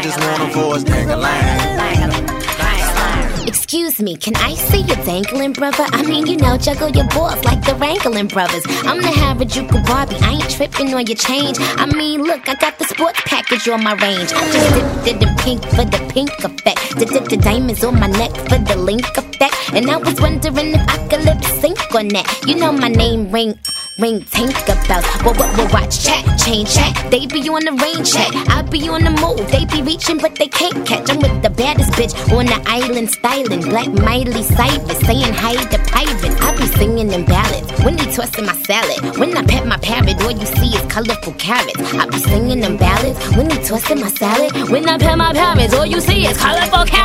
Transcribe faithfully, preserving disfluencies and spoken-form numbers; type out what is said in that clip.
just want a voice, dang-a-lang. Excuse me, can I see you dangling, brother? I mean, you know, juggle your balls like the Wrangling brothers. I'm the Harajuku Barbie, I ain't tripping on your change. I mean, look, I got the sports package on my range. I just dipped it in pink for the pink effect. Did the diamonds on my neck for the link effect. And I was wondering if I could lip sync on that. You know my name ring, ring Tinkerbell. Well, what will watch chat, chain chat. They be on the rain chat, I be on the move. They be reaching but they can't catch. I'm with the baddest bitch on the island styling. Black Miley Cyrus saying hi to pirates. I be singing in ballads when they tossing my salad. When I pet my parrot, all you see is colorful carrots. I be singing in ballads when they tossing my salad. When I pet my parrots, all you see is colorful carrots.